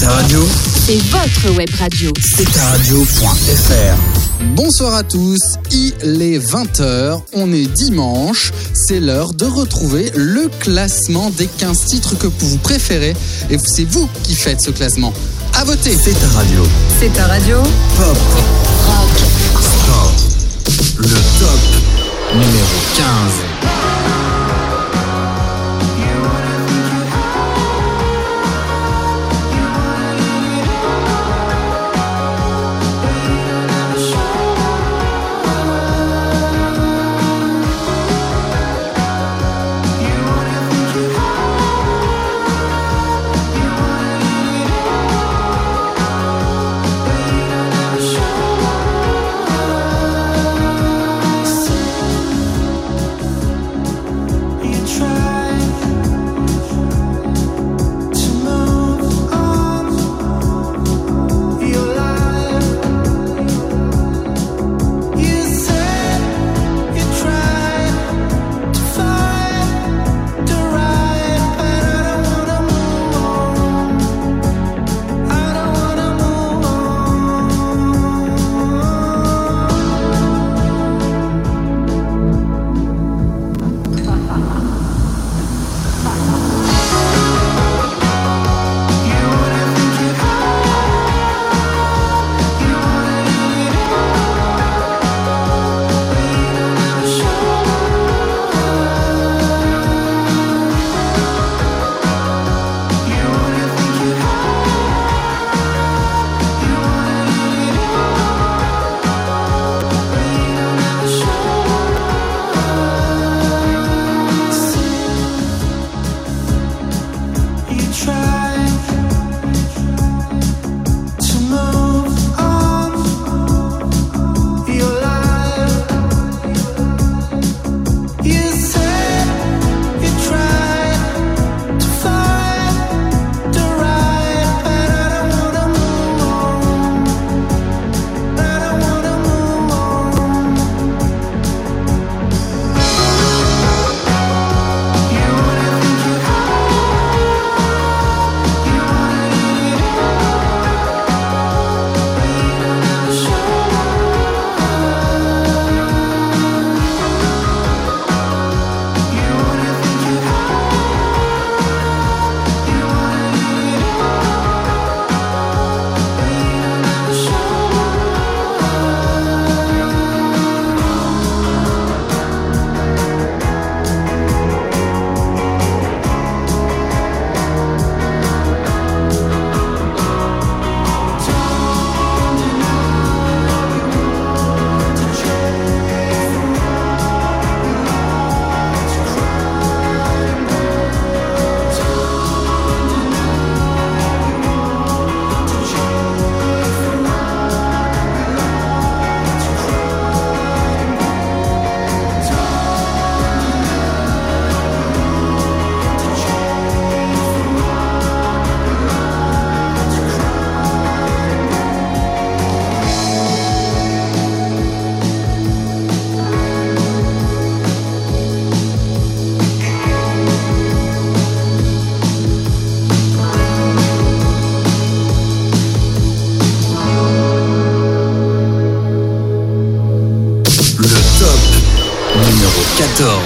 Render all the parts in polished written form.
ta radio. C'est votre web radio. C'est ta radio.fr. Bonsoir à tous, il est 20h, on est dimanche, c'est l'heure de retrouver le classement des 15 titres que vous préférez et c'est vous qui faites ce classement. À voter. C'est ta radio. C'est ta radio. Pop. Rock. Sport. Le top numéro 15. Numéro 14.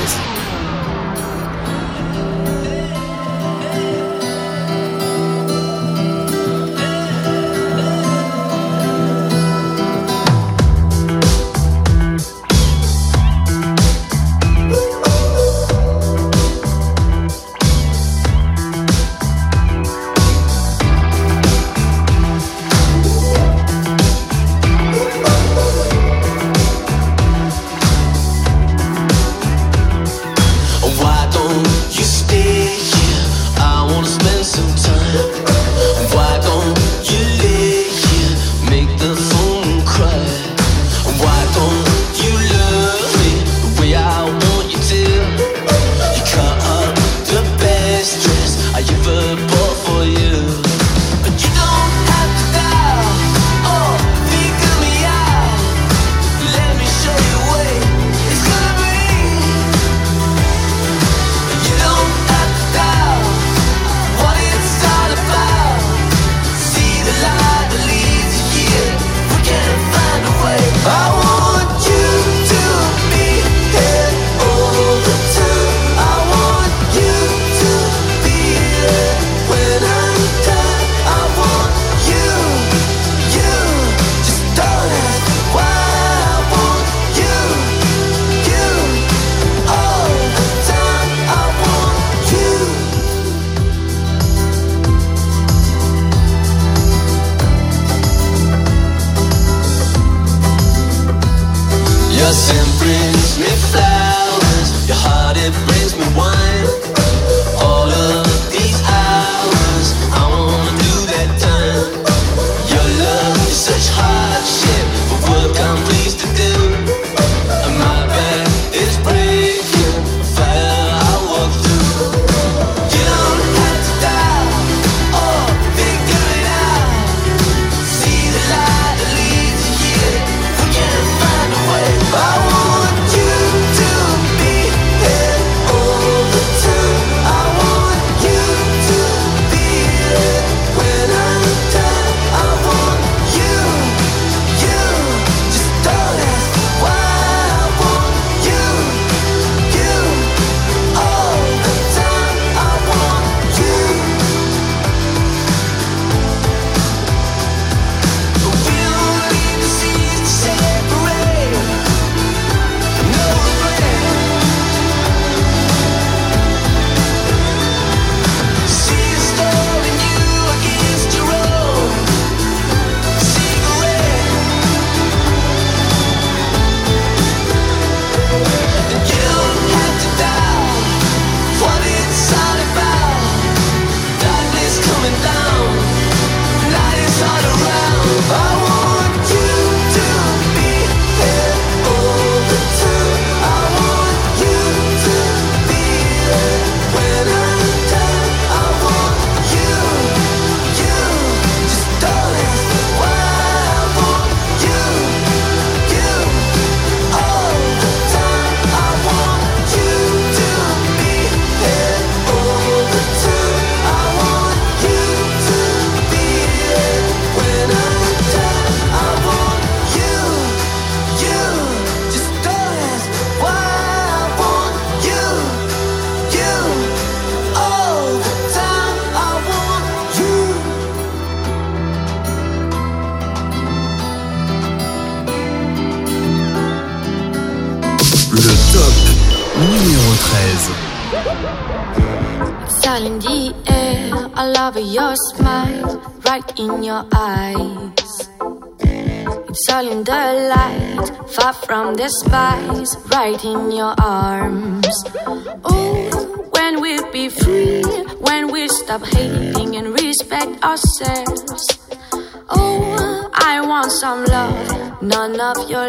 It's all in the air, I love your smile, right in your eyes. It's all in the light, far from the spies, right in your arms. Oh, when we'll be free, when we stop hating and respect ourselves. Oh, I want some love, none of your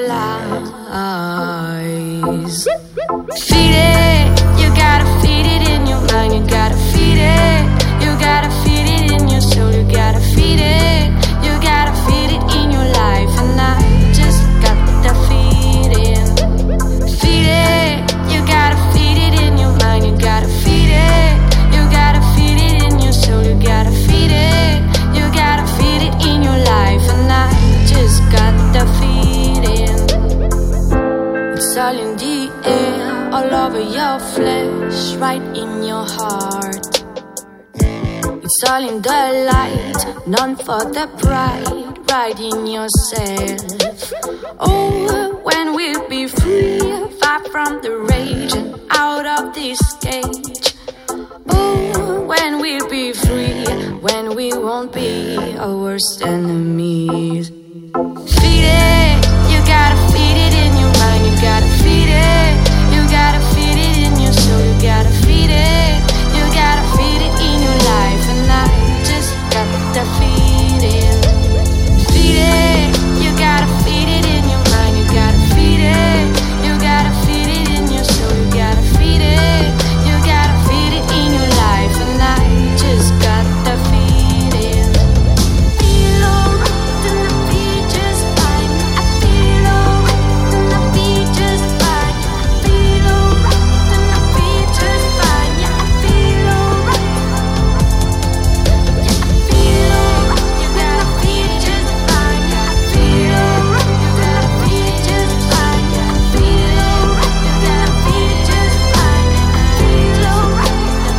lies. Feed it, you gotta feed it in your mind, you gotta feed it. You gotta feed it in your soul, you gotta feed it. You gotta feed it in your life, and I just got to feed it. Feed it, you gotta feed it in your mind, you gotta feed it. You gotta feed it in your soul, you gotta feed it. You gotta feed it in your life, and I just got to feed it. It's all in the air, all over your flesh, right in your heart. It's all in the light, none for the pride, right in yourself. Oh, when we'll be free, far from the rage and out of this cage. Oh, when we'll be free, when we won't be our worst enemies. Feed it, you gotta feed it in your mind, you gotta feed it. You gotta feed it in your soul, you gotta feed it. You gotta feed it in your life, and I just got to feed it. Feed it, you gotta feed it in your mind, you gotta feed it. You gotta feed it in your soul, you gotta feed it. You gotta feed it in your life, and I just got to feed it. Feel alright and I feel just fine. I feel alright and I feel just fine. I feel alright and I feel just fine. Yeah, I feel alright. Yeah, I feel alright. You gotta feel just fine. Yeah, I feel alright. You gotta feel just fine. Yeah, I feel alright. You gotta feel just fine. Yeah, I feel alright.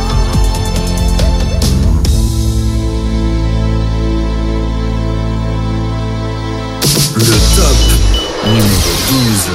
Le top numéro 12.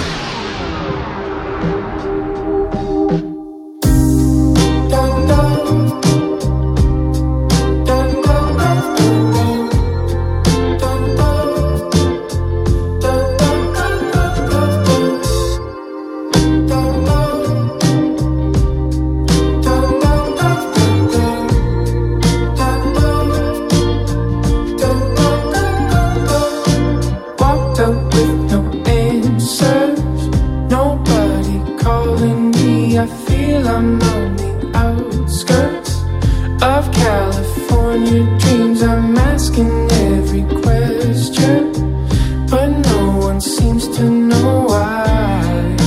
Walked up with no answers, nobody calling me. I feel I'm on the outskirts of California dreams. I'm asking every question, but no one seems to know why.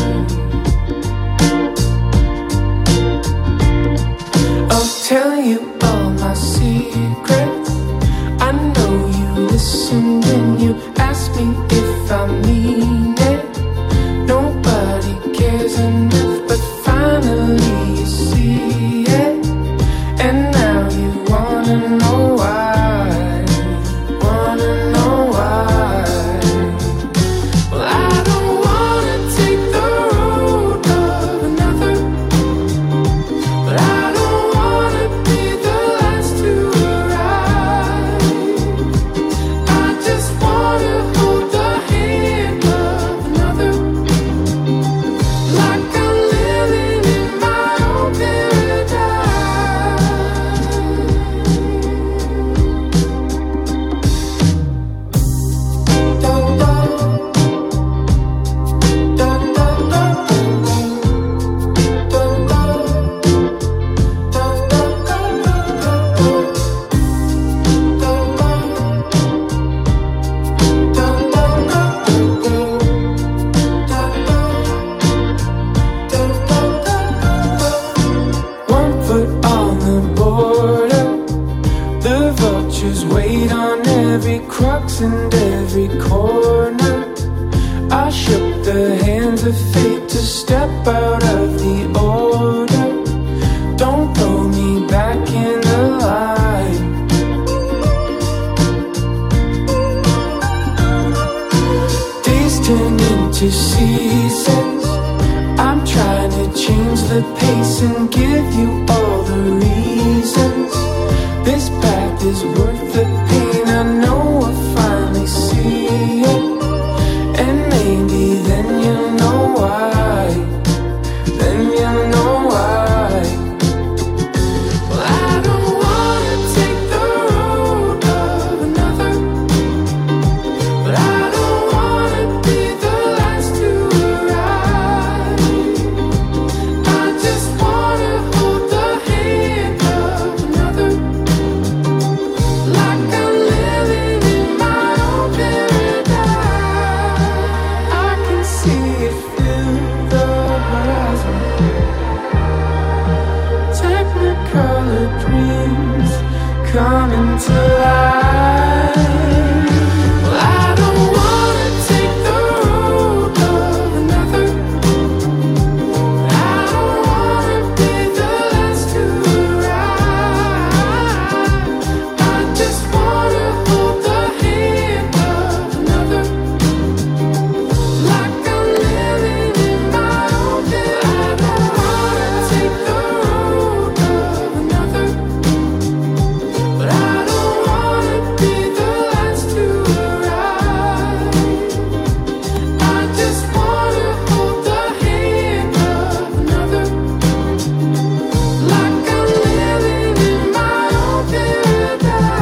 I'll tell you all my secrets. I know you listen when you ask me if I mean it. Nobody cares enough, but finally you see it. And now you wanna know why. Wanna know why. Well, I don't wanna take the road of another, but I don't wanna be the last to arrive. I just wanna hold the hand of another, like I'm living in my own paradise. One foot on the border, the vultures wait on every crux and every corner. I shook the hands of fate to step out of the order. Don't throw me back in the line. Days turn into seasons. I'm trying to change the pace and give you colored dreams coming to life. Well, I don't wanna take the road of another. I don't wanna be the last to arrive. I just wanna hold the hand of another, like I'm living in my own bed. I don't wanna take the road of another, but I don't wanna be the last to arrive. I just wanna hold the hand of another, like I'm living in my own paradise.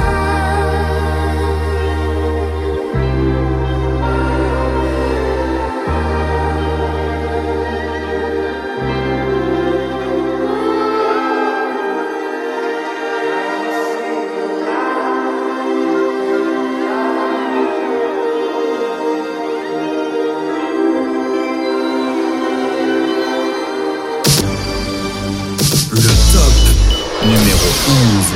Le top numéro 11.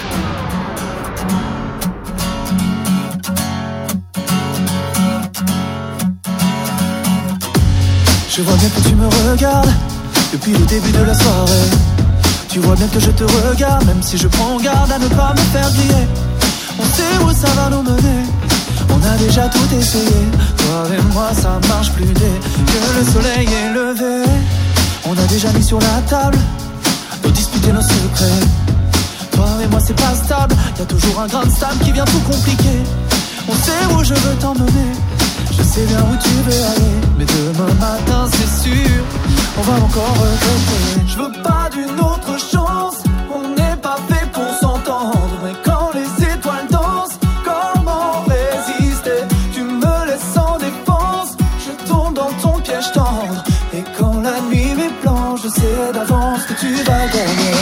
Je vois bien que tu me regardes depuis le début de la soirée. Tu vois bien que je te regarde, même si je prends garde à ne pas me faire griller. On sait où ça va nous mener, on a déjà tout essayé. Toi et moi ça marche plus dès que le soleil est levé. On a déjà mis sur la table nos disputes et nos secrets. Toi et moi c'est pas stable, y'a toujours un grain de sable qui vient tout compliquer. On sait où je veux t'emmener, je sais bien où tu veux aller, mais demain matin c'est sûr, on va encore regretter. Je veux pas d'une autre chance, on n'est pas fait pour s'entendre. Mais quand les étoiles dansent, comment résister? Tu me laisses sans défense, je tombe dans ton piège tendre. Et quand la nuit m'est blanche, je sais d'avance que tu vas gagner.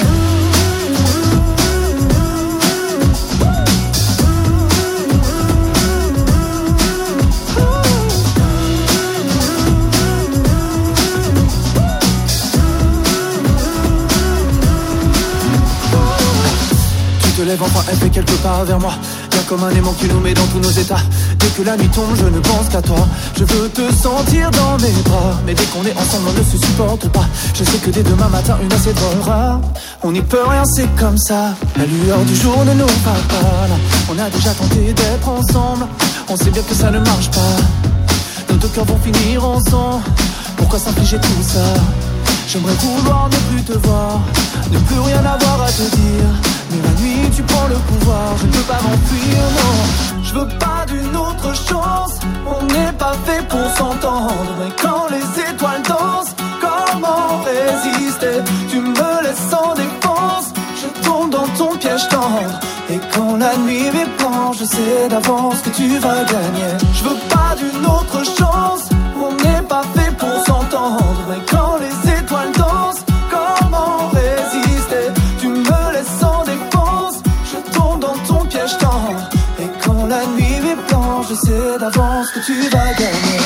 Tu te lèves enfin, elle fait quelques pas vers moi. Y'a comme un aimant qui nous met dans tous nos états. Dès que la nuit tombe, je ne pense qu'à toi. Je veux te sentir dans mes bras, mais dès qu'on est ensemble, on ne se supporte pas. Je sais que dès demain matin, une assiette volera. On n'y peut rien, c'est comme ça. La lueur du jour ne nous parle pas là. On a déjà tenté d'être ensemble, on sait bien que ça ne marche pas. Nos deux cœurs vont finir ensemble, pourquoi s'infliger tout ça? J'aimerais vouloir ne plus te voir, ne plus rien avoir à te dire. Mais la nuit tu prends le pouvoir, je ne peux pas m'enfuir, non. Je veux pas d'une autre chance, on n'est pas fait pour s'entendre. Mais quand les étoiles dansent, comment résister? Tu me laisses sans défense, je tombe dans ton piège tendre. Et quand la nuit m'est blanche, je sais d'avance que tu vas gagner. Je veux pas d'une autre chance, on n'est pas fait pour s'entendre. Mais quand les étoiles dansent, comment résister? Tu me laisses sans défense, je tombe dans ton piège tendre. Et quand la nuit m'est blanche, je sais d'avance que tu vas gagner.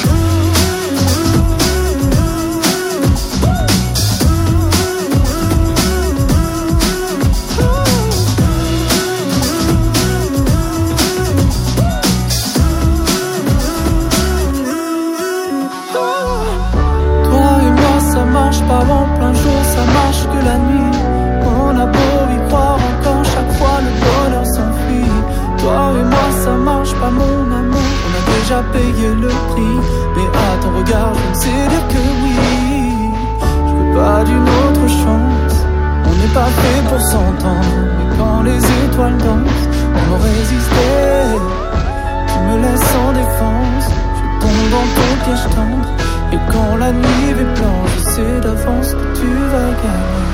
Pas en plein jour, ça marche que la nuit. On a beau y croire encore, chaque fois le bonheur s'enfuit. Toi et moi ça marche pas mon amour, on a déjà payé le prix. Mais à ton regard je ne sais dire que oui. Je veux pas d'une autre chance, on n'est pas fait pour s'entendre. Mais quand les étoiles dansent, comment résister? Tu me laisses sans défense, je tombe dans ton piège tendre. Et quand la nuit est blanche, je sais d'avance que tu vas gagner.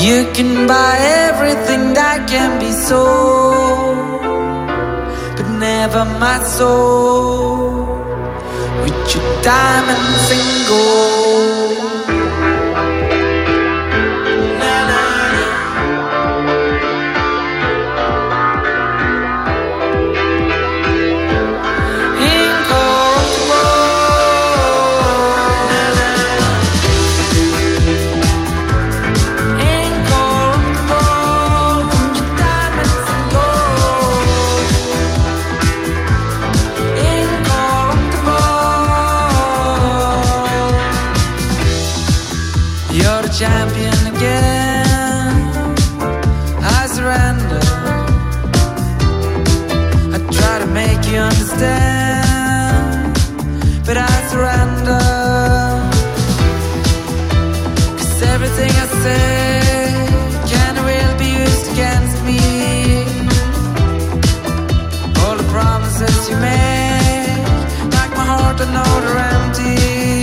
You can buy everything that can be sold, but never my soul with your diamonds and gold. Champion again, I surrender. I try to make you understand, but I surrender. 'Cause everything I say can't really be used against me. All the promises you make, like my heart, I know they're empty.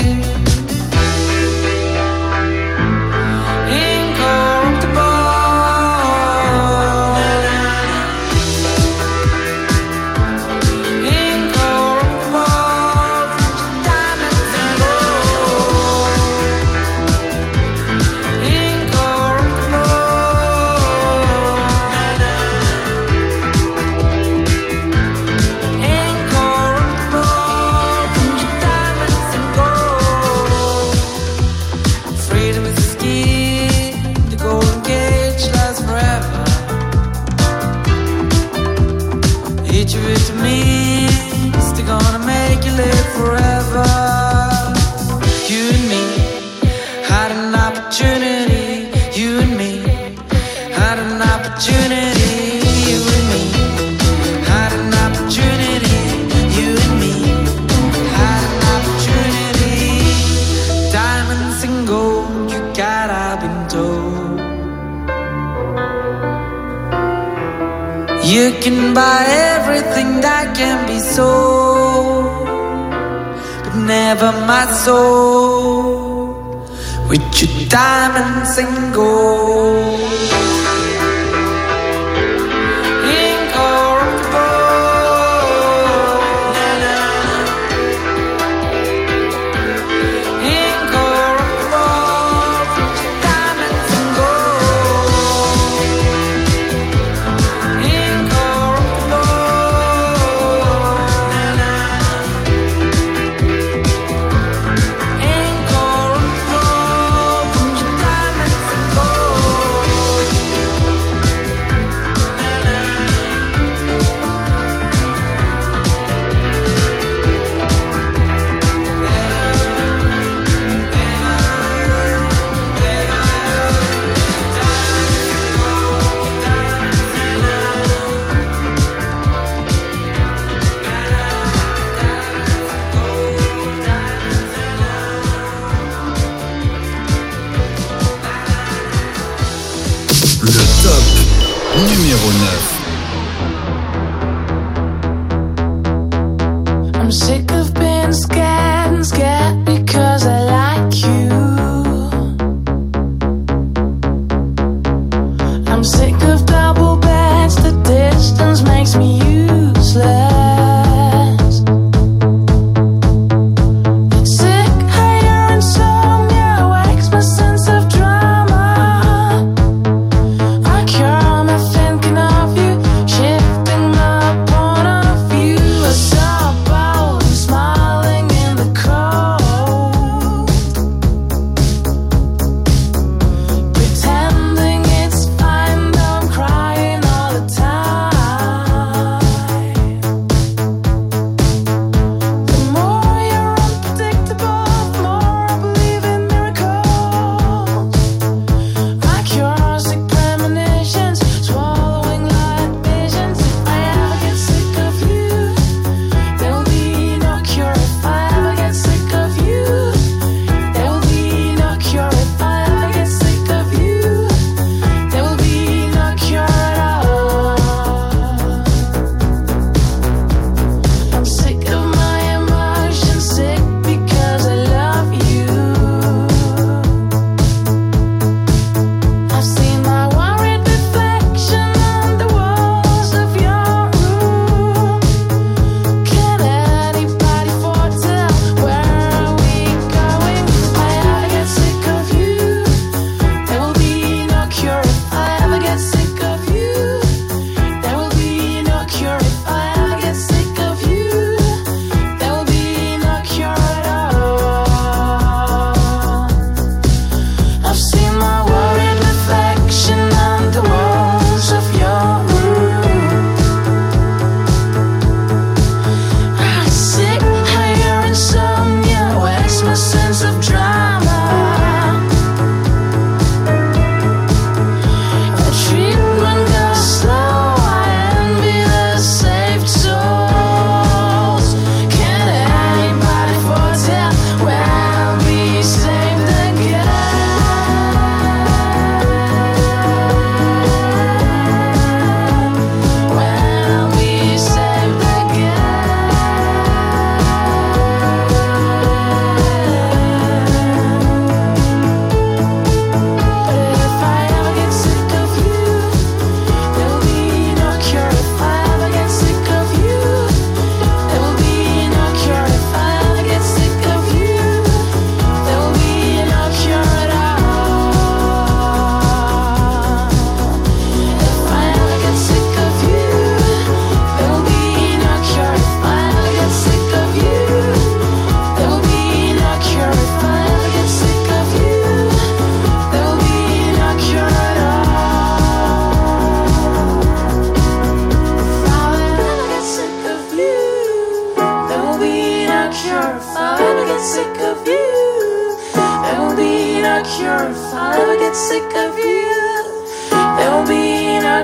You can buy everything that can be sold, but never my soul with your diamonds and gold. Numéro 9. I'm sick of being scared and scared because I like you. I'm sick of double beds, the distance makes me useless. Pretending it's fine, don't cry.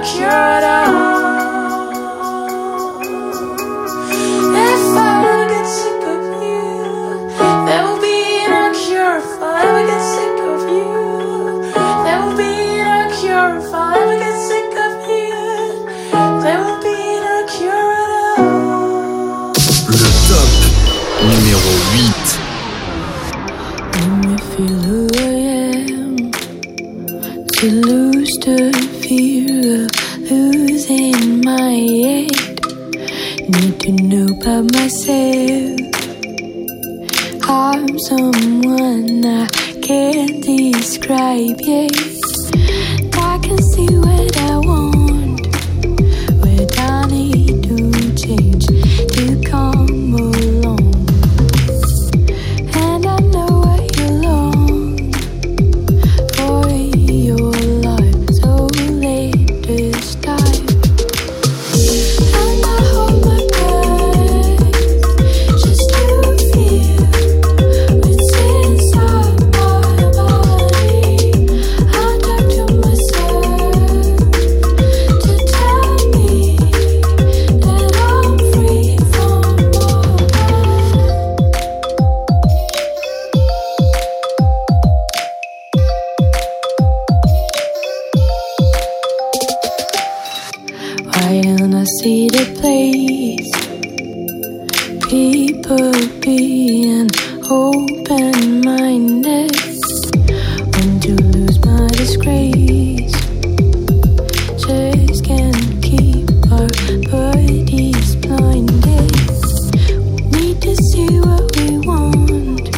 cure at all. If I ever get sick of you, there will be no cure. If I ever get sick of you, there will be no cure. If I ever get sick of you, there will be no cure at all. Le top numéro 8. Let me feel who I am, to lose the fear of losing my head. Need to know about myself. I'm someone I can't describe yet. I can see what I want, what I need to change to come along. And I know what you long for in your life, so let us dive. And I hold my breath just to feel what's inside my body. I talk to myself to tell me that I'm free from all that. Why don't I see the place? People being open-minded. Want to lose my disgrace. Just can't keep our bodies blinded. Need to see what we want,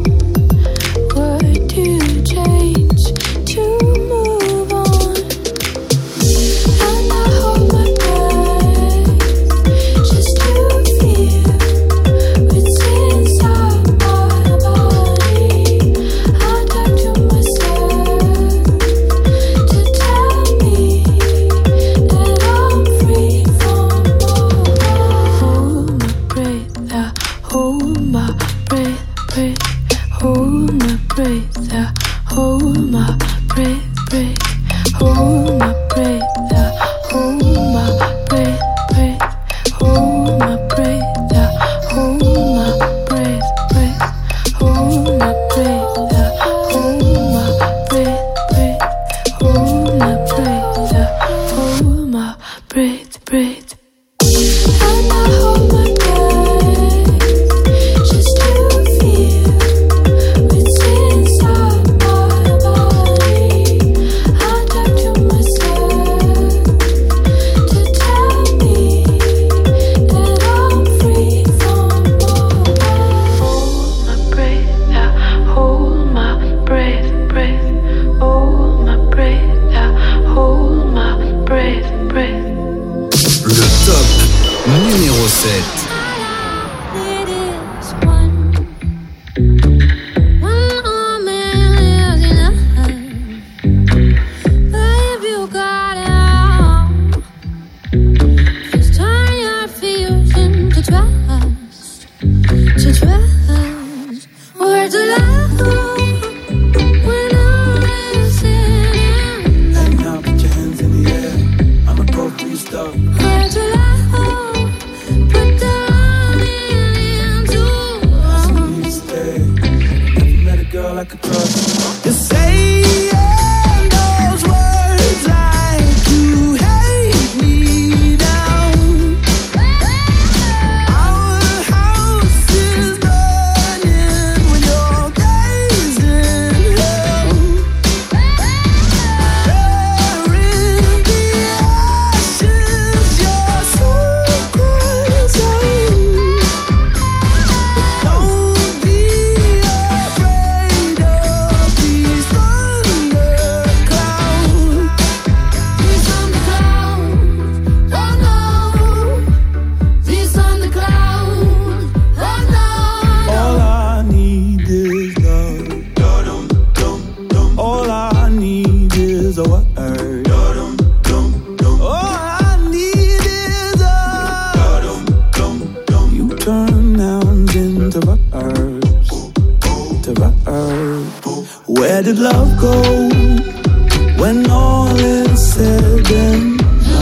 what to change to move on. And I hold my breath just to feel what's inside my body. I talk to myself to tell me that I'm free from all that. Hold my breath, I hold my breath, hold my breath, I hold my breath, hold my breath, I hold my breath, hold my breath, I hold my breath, hold my breath, I hold my breath, hold my breath, I hold my breath. And I hold my breath just to feel what's inside my body. I talk to myself to tell me that I'm free from all that. Hold my breath, I hold my breath, hold my breath, I hold my breath. Le top numéro 7. It is one man is enough. But if you got it all, just turn your fears into trust, to trust. Words of love when all is said and done. Now put your hands in the air. I'ma go through your stuff. Words of love, put the running into I need to stay. Never met a girl I could trust. You're saying those words like you hate me down. Our house is burning when you're gazing hell. There in the ashes, your soul cries out. Don't be afraid of these Where did love go when all is said and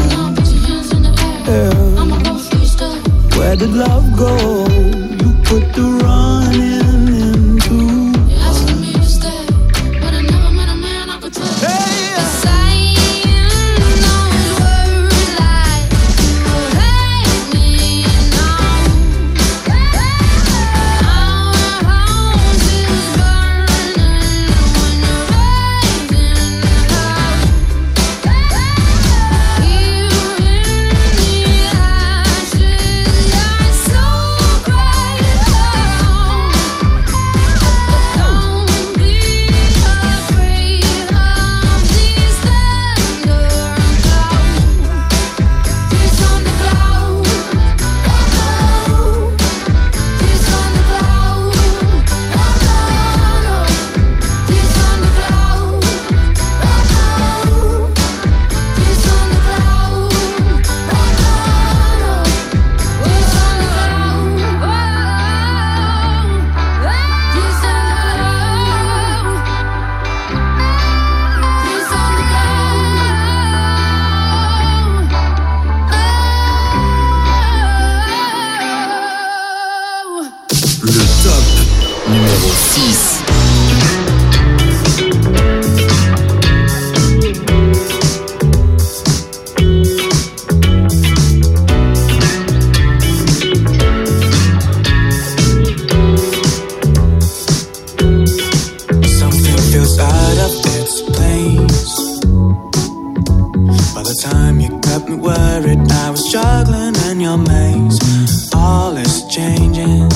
the time you kept me worried, I was struggling in your maze. All is changing.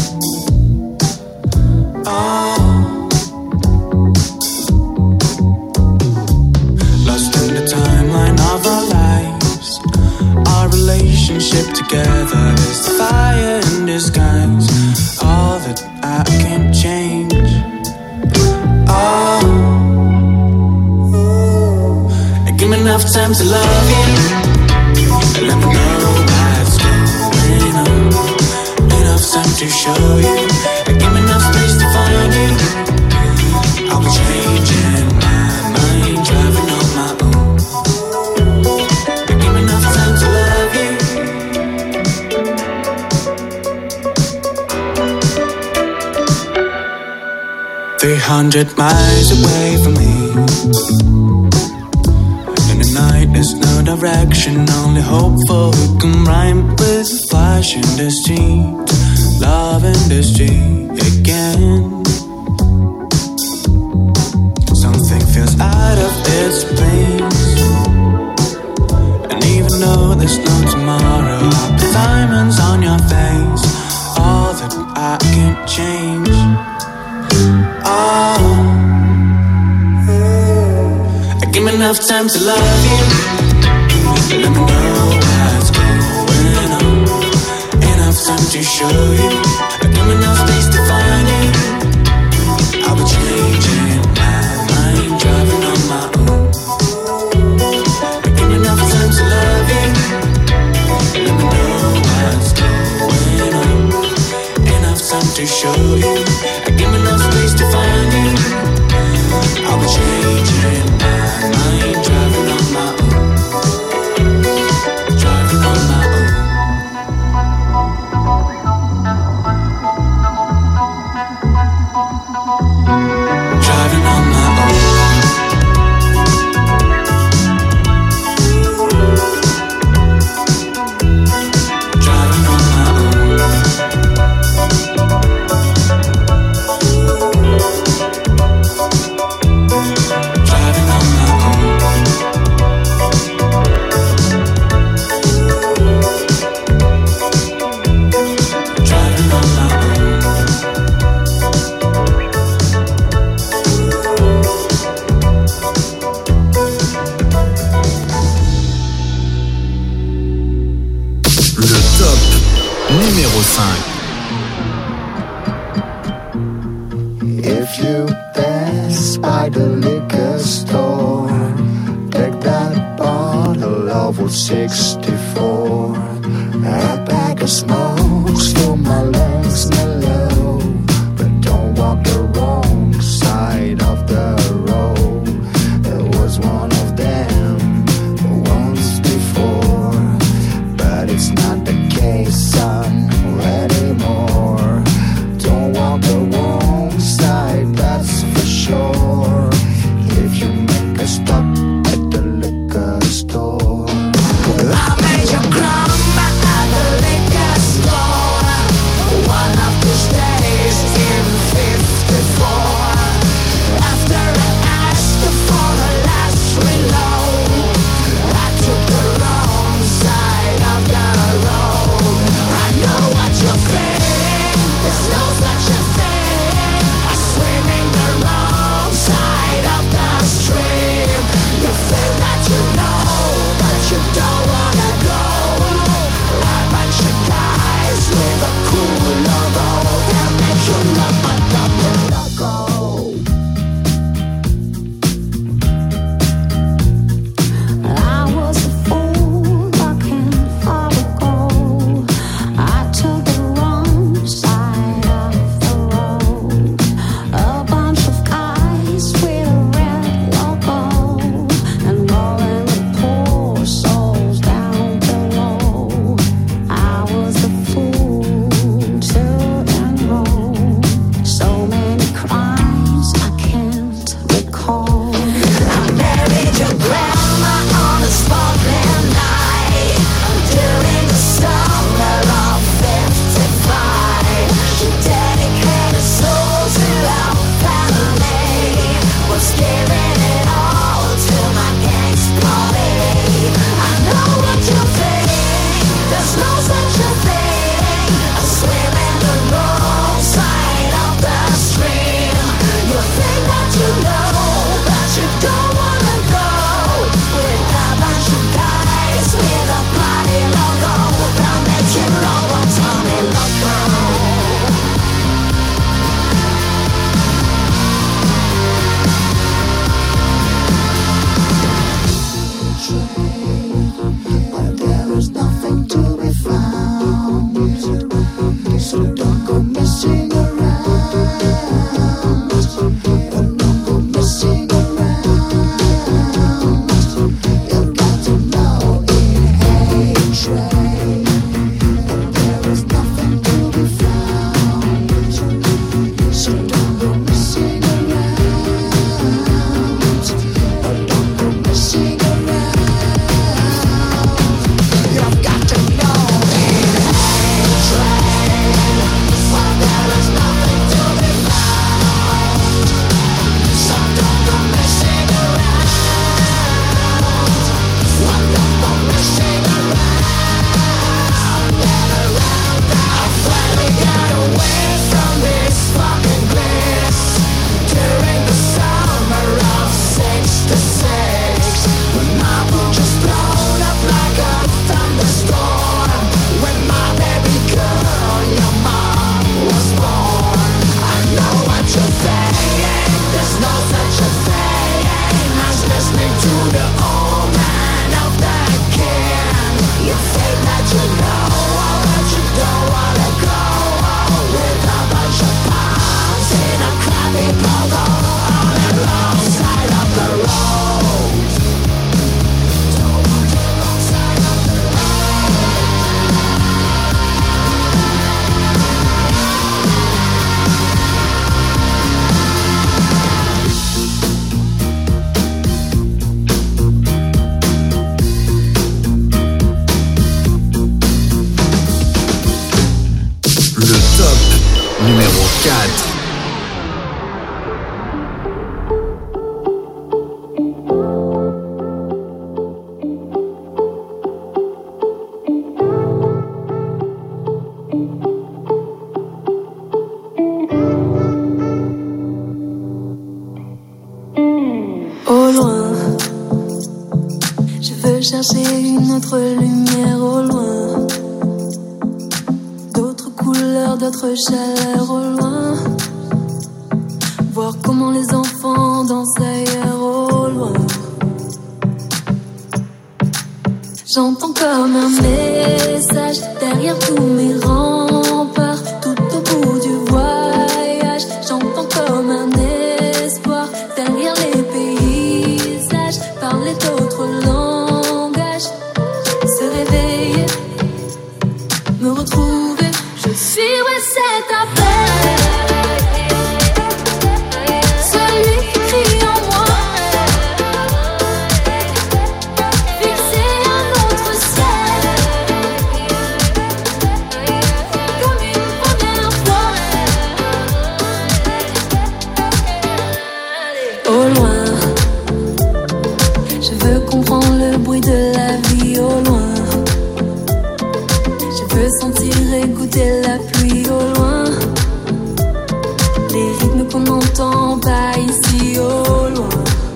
Oh, lost in the timeline of our lives. Our relationship together is the fire in disguise. All that I can't change. Oh, give me enough time to love you, and let me know what's going on. Enough time to show you, and give me enough space to find you. I'll be changing my mind, driving on my own. And give me enough time to love you. 300 miles away from me. Night, there's no direction, only hope for who can rhyme with flash in the street, love in the street again. Something feels out of its place, and even though there's no tomorrow, I'll put diamonds on your face. All that I can't change. Oh, give me enough time to love you, let me know what's going on. Enough time to show you, give me enough space to find you. I'll be changing my mind, driving on my own. Give me enough time to love you, let me know what's going on. Enough time to show you, give me enough space to find you. I'll be changing my mind, driving on my own. Driving on my own. Driving on my own. Driving on my own. Driving on my own. Driving on my own. Le top numéro 5. If you pass by the liquor store, take that bottle of Old 64. A bag of smokes till my lungs mellow, but don't walk the wrong side of the road. There was one of them once before, but it's not the case, son, anymore. Don't walk the wrong side, that's for sure. If you make a stop at the liquor store, well, I made you crumb at the liquor store. 4. Au loin, je veux chercher une autre lumière au loin. D'autres couleurs, d'autres chaleurs au loin. Voir comment les enfants dansent ailleurs au loin. J'entends comme un message derrière tous mes remparts. Tout au bout du voyage, j'entends comme un espoir derrière les paysages. Parler d'autres langages, se réveiller, me retrouver. Je suivrai cet appel, celui qui crie en moi. Fixer un autre ciel, comme une première fois. Au loin, je veux comprendre le bruit de la vie au loin. Je veux sentir et goûter la pluie au loin. Les rythmes qu'on n'entend pas ici au loin.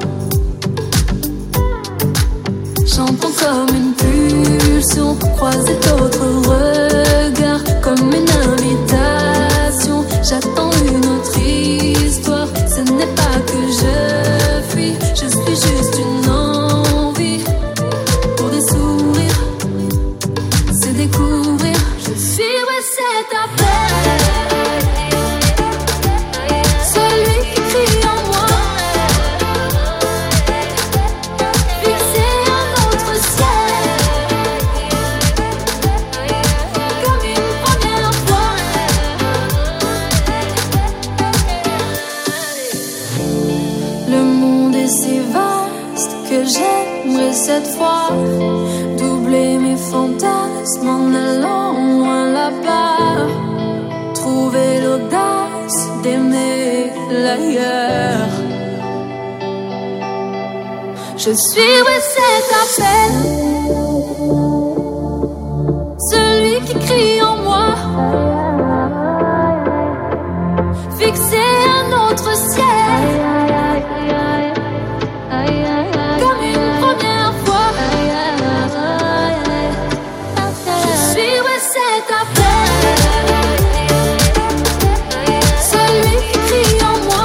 J'entends comme une pulsion, croiser d'autres regards, comme une invitation. J'attends une autre histoire. Ce n'est pas que je fuis, je suis juste une envie. Pour des sourires, c'est découvrir. Je suivrai cet appel, celui qui crie en moi. Fixer un autre ciel, comme une première fois. Le monde est si vaste que j'aimerais cette fois doubler mes fantasmes en allant loin là-bas. Trouver l'audace d'aimer l'ailleurs. Je suivrai cet appel, celui qui crie en moi. Fixer un autre ciel, comme une première fois. Je suivrai cet appel, celui qui crie en moi.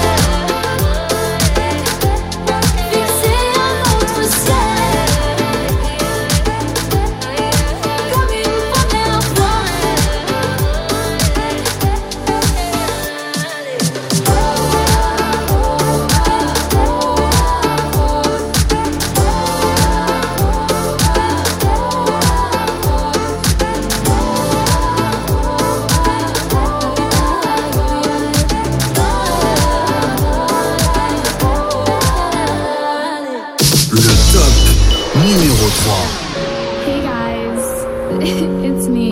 Fixer un autre ciel, comme une première fois. Le top numéro 3. Hey guys, it's me.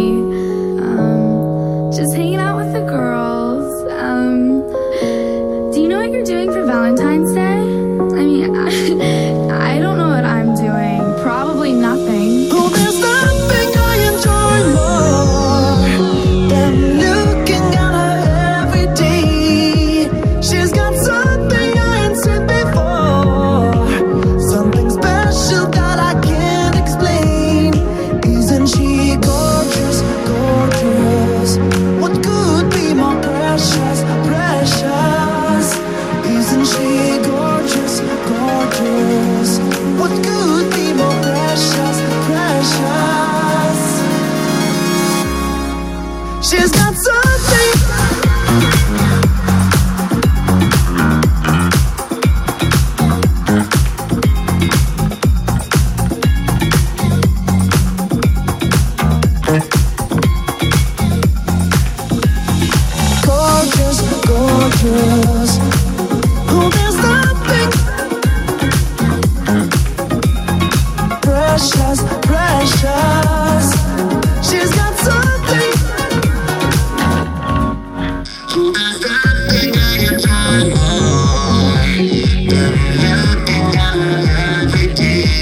Just hanging out with the girls. Do you know what you're doing for Valentine's Day? I mean, I don't know what I'm doing. Probably nothing. Oh, there's nothing I enjoy more than looking at her every day. She's got something I ain't seen before, something special that I can't explain. Isn't she gorgeous, gorgeous? What could be more precious, precious? Isn't she gorgeous, gorgeous? What could be more precious, precious? She's got something. Gorgeous, gorgeous. Oh, there's nothing. Precious, precious. She's got something.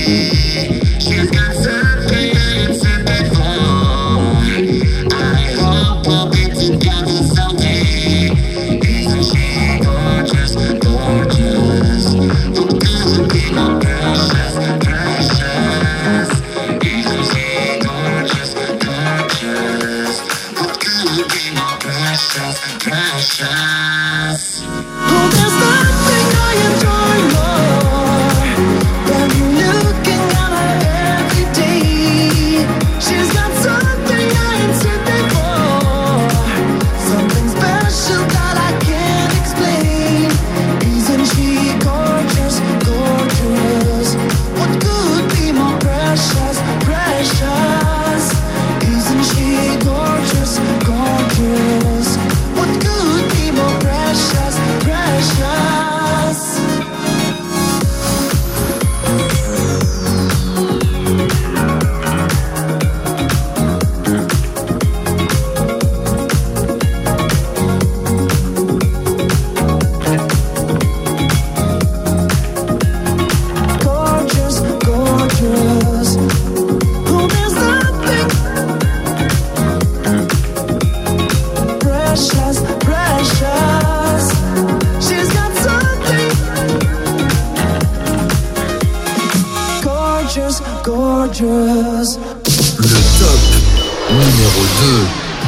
Le top numéro 2.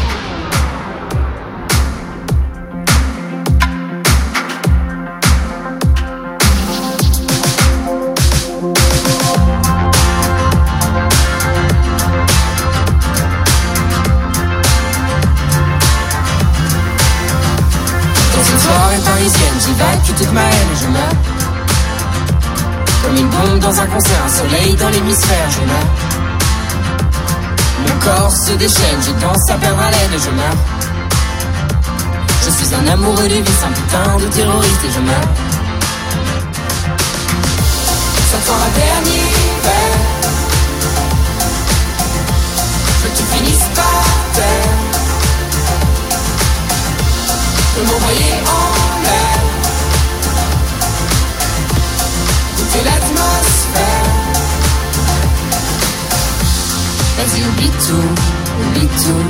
J'évacue toute ma haine et je meurs. Comme une bombe dans un concert, un soleil dans l'hémisphère, je meurs. Mon corps se déchaîne, je danse à perdre haleine et je meurs. Je suis un amoureux du vice, un putain de terroriste et je meurs. Ça fera un dernier verre. Que tu finisses par terre. De m'envoyer en l'air. C'est l'atmosphère. Vas-y, oublie tout, oublie tout.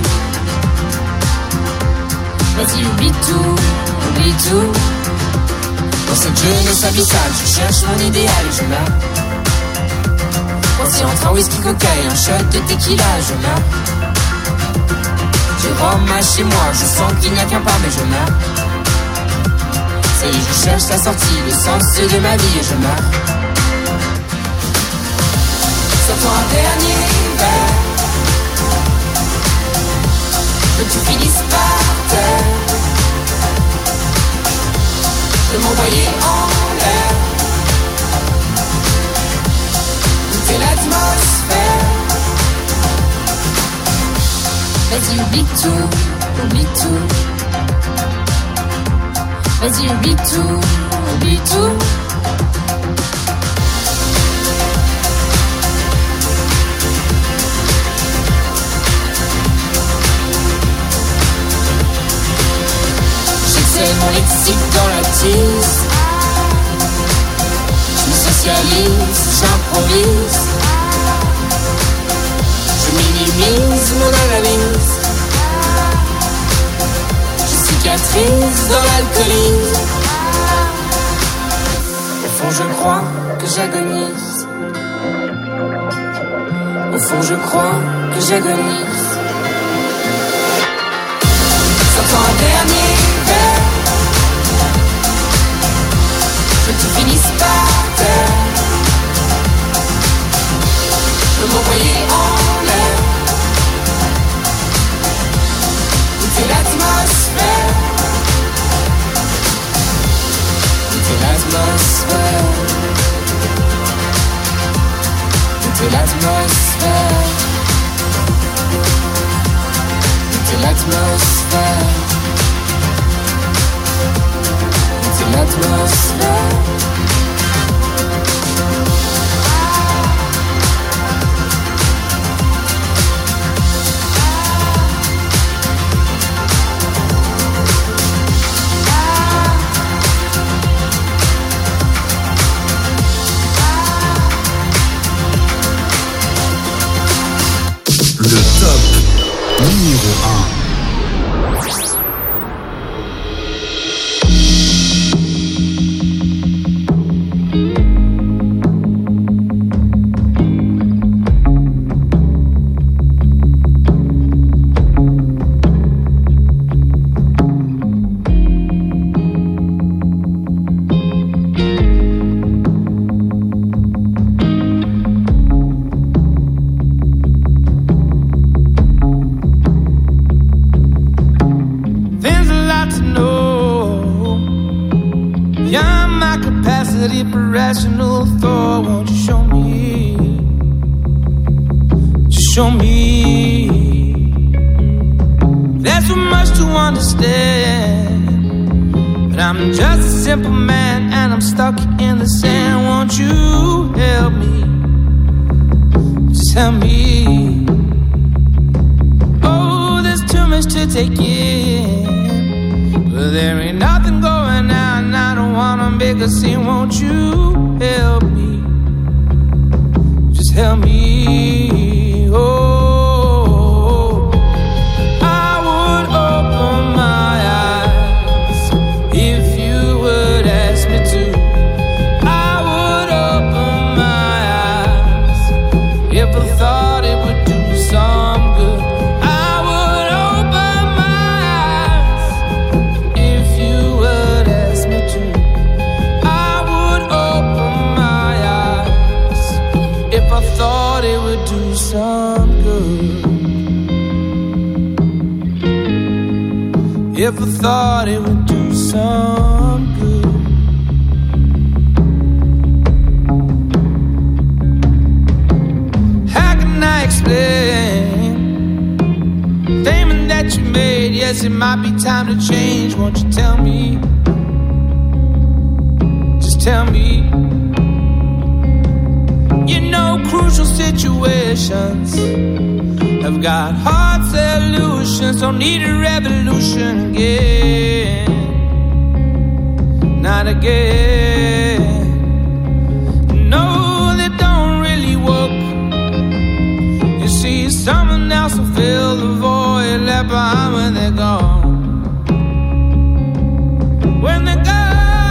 Vas-y, oublie tout, oublie tout. Dans cette jeunesse abyssale, je cherche mon idéal et je meurs. Voici entre un whisky coca et un shot de tequila, je meurs. Du rhum chez moi, je sens qu'il n'y a qu'un pas, mais je meurs. Et je cherche la sortie, le sens de ma vie et je meurs. Ça fera un dernier verre. Que tu finisses par terre. De m'envoyer en l'air. Goûter l'atmosphère. Vas-y, oublie tout, oublie tout. Vas-y, oublie tout, oublie tout. J'excelle mon lexique dans la tisse. Je me socialise, j'improvise. Je minimise mon analyse. Cicatrice dans l'alcoolisme. Au fond je crois que j'agonise. Au fond je crois que j'agonise. Ça prend un dernier verre. Que tu finisses par terre. De m'envoyer en l'air. Goûter l'atmosphère. Goûter l'atmosphère. Goûter l'atmosphère. Goûter l'atmosphère. Goûter l'atmosphère. Le top numéro 1. Rational thought, won't you show me? Just show me. There's so much to understand, but I'm just a simple man and I'm stuck in the sand. Won't you help me? Just help me. Oh, there's too much to take in, but there ain't nothing going on. I don't wanna make a scene. Won't you help me? Just help me. Oh, I would open my eyes if you would ask me to. I would open my eyes if I thought it would do some good. I would open my eyes if you would ask me to. I would open my eyes if I thought it would do some good. If I thought it would do some good. How can I explain statement that you made? Yes, it might be time to change. Won't you tell me? Just tell me. You know, crucial situations have got hard solutions. Don't need a revolution again. Not again. No, they don't really work. You see, someone else will fill the void left behind when they're gone. When they're gone.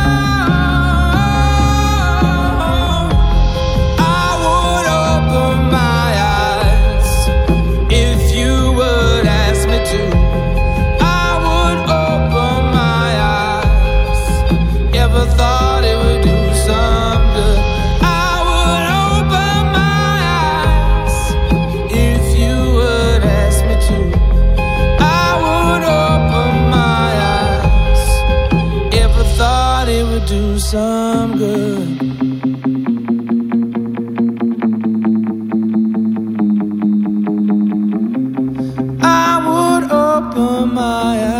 Some good. I would open my eyes